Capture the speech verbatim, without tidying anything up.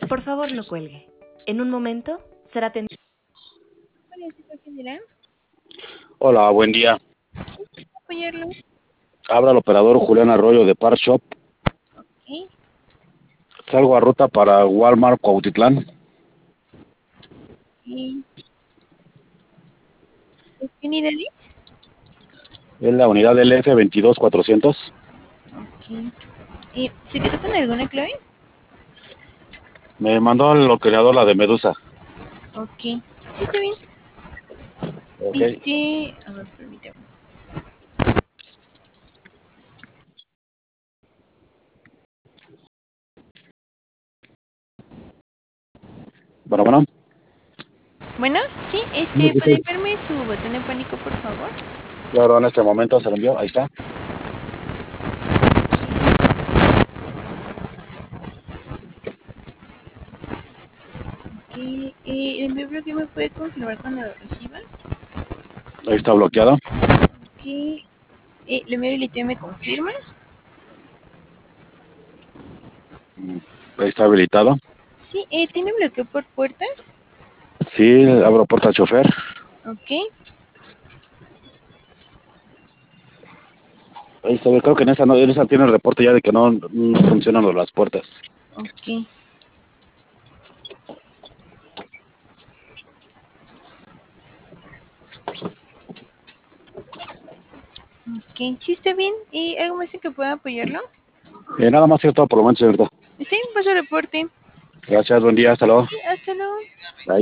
Por favor, no cuelgue. En un momento será atendido. Hola, ¿sí con quién dirá? Hola, buen día. Apoyarlo. Habla el operador Julián Arroyo de Par Shop. Ok. Salgo a ruta para Walmart Cuautitlán. ¿Y qué unidad es? Es la unidad L F veintidós cuatrocientos. Ok. ¿Y se quedó con alguna clave? Me mandó el creador la de Medusa. Ok. Sí, está bien. Ok. Este. A ver, permítame. Bueno, bueno. Bueno, sí, este, ¿puede enviarme su botón de pánico, por favor? Claro, en este momento se lo envió. Ahí está. Ok. Eh, el envío bloqueo me puede confirmar cuando lo reciba. Ahí está bloqueado. Ok. Eh, el envío habilitado me confirma. Ahí está habilitado. Sí, eh, ¿tiene bloqueo por puertas? Sí, abro puerta al chofer. Ok. Ahí está. Creo que en esa, no, en esa tiene el reporte ya de que no, no funcionan las puertas. Ok. Ok, sí está bien. ¿Y algo más en que pueda apoyarlo? Eh, nada más cierto por lo menos, señorita. Está bien, paso reporte. Gracias, buen día, hasta luego. Sí, hasta luego. Bye.